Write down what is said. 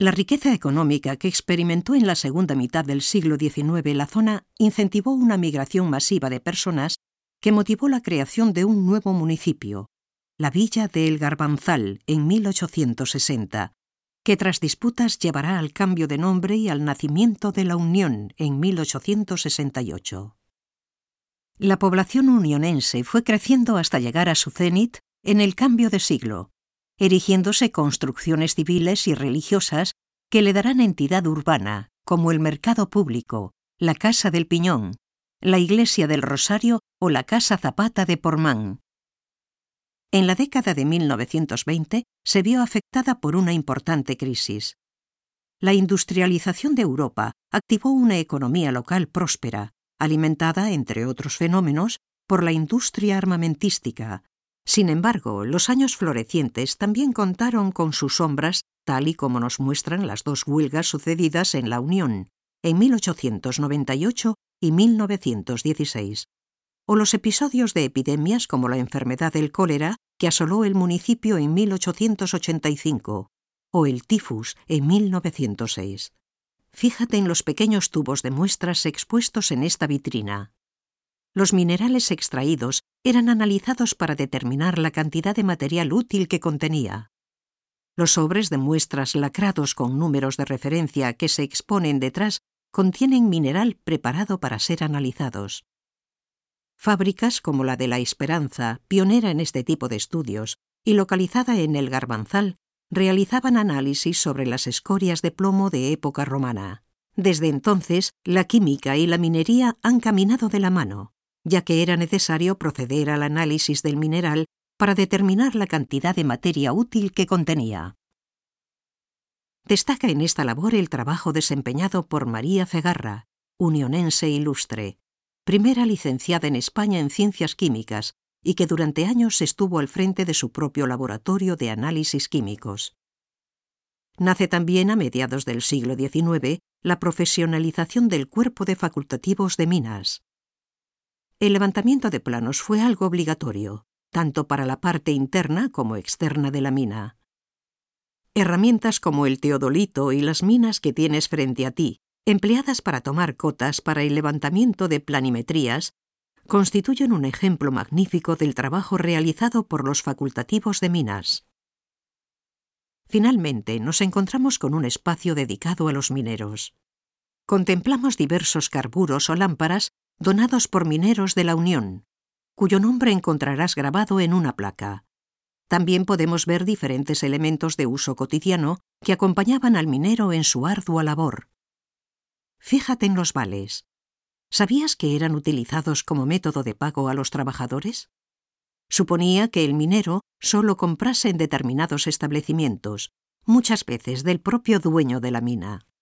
La riqueza económica que experimentó en la segunda mitad del siglo XIX la zona incentivó una migración masiva de personas que motivó la creación de un nuevo municipio, la villa de El Garbanzal, en 1860, que tras disputas llevará al cambio de nombre y al nacimiento de La Unión en 1868. La población unionense fue creciendo hasta llegar a su cenit en el cambio de siglo, erigiéndose construcciones civiles y religiosas que le darán entidad urbana, como el Mercado Público, la Casa del Piñón, la Iglesia del Rosario o la Casa Zapata de Portmán. En la década de 1920 se vio afectada por una importante crisis. La industrialización de Europa activó una economía local próspera, alimentada, entre otros fenómenos, por la industria armamentística. Sin embargo, los años florecientes también contaron con sus sombras, tal y como nos muestran las dos huelgas sucedidas en La Unión, en 1898 y 1916, o los episodios de epidemias como la enfermedad del cólera que asoló el municipio en 1885, o el tifus en 1906. Fíjate en los pequeños tubos de muestras expuestos en esta vitrina. Los minerales extraídos eran analizados para determinar la cantidad de material útil que contenía. Los sobres de muestras lacrados con números de referencia que se exponen detrás contienen mineral preparado para ser analizados. Fábricas como la de La Esperanza, pionera en este tipo de estudios y localizada en El Garbanzal, realizaban análisis sobre las escorias de plomo de época romana. Desde entonces, la química y la minería han caminado de la mano, ya que era necesario proceder al análisis del mineral para determinar la cantidad de materia útil que contenía. Destaca en esta labor el trabajo desempeñado por María Cegarra, unionense ilustre, primera licenciada en España en Ciencias Químicas y que durante años estuvo al frente de su propio laboratorio de análisis químicos. Nace también a mediados del siglo XIX la profesionalización del Cuerpo de Facultativos de Minas. El levantamiento de planos fue algo obligatorio, tanto para la parte interna como externa de la mina. Herramientas como el teodolito y las minas que tienes frente a ti, empleadas para tomar cotas para el levantamiento de planimetrías, constituyen un ejemplo magnífico del trabajo realizado por los facultativos de minas. Finalmente, nos encontramos con un espacio dedicado a los mineros. Contemplamos diversos carburos o lámparas donados por mineros de La Unión, cuyo nombre encontrarás grabado en una placa. También podemos ver diferentes elementos de uso cotidiano que acompañaban al minero en su ardua labor. Fíjate en los vales. ¿Sabías que eran utilizados como método de pago a los trabajadores? Suponía que el minero solo comprase en determinados establecimientos, muchas veces del propio dueño de la mina.